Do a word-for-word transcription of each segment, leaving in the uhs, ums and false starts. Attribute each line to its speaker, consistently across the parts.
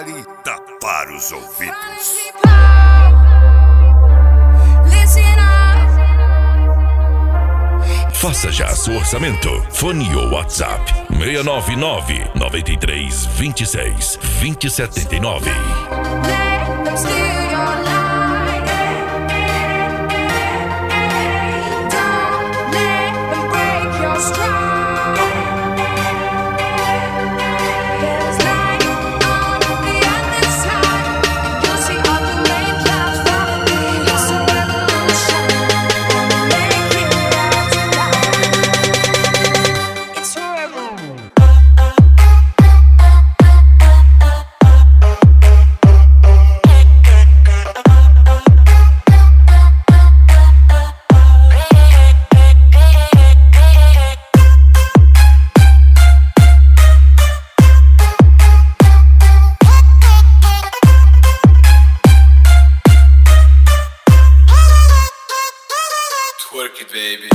Speaker 1: qualidade para os ouvidos.
Speaker 2: Faça já seu orçamento. Fone ou WhatsApp seis nove nove, nove três dois seis, dois zero sete nove.
Speaker 3: Work it, baby.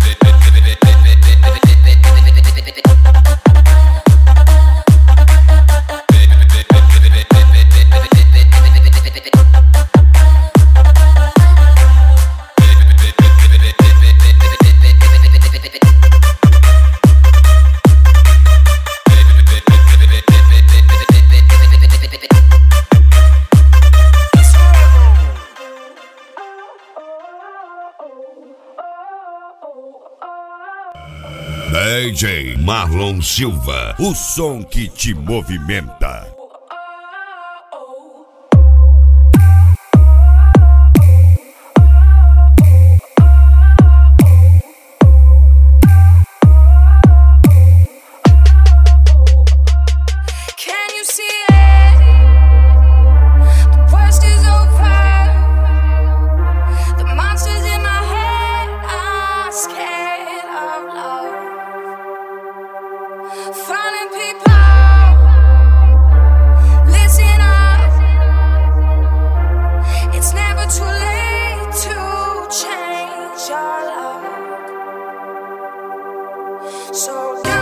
Speaker 1: D J Marlon Silva, o som que te movimenta.
Speaker 4: Finding people, listen up. It's never too late to change your love. So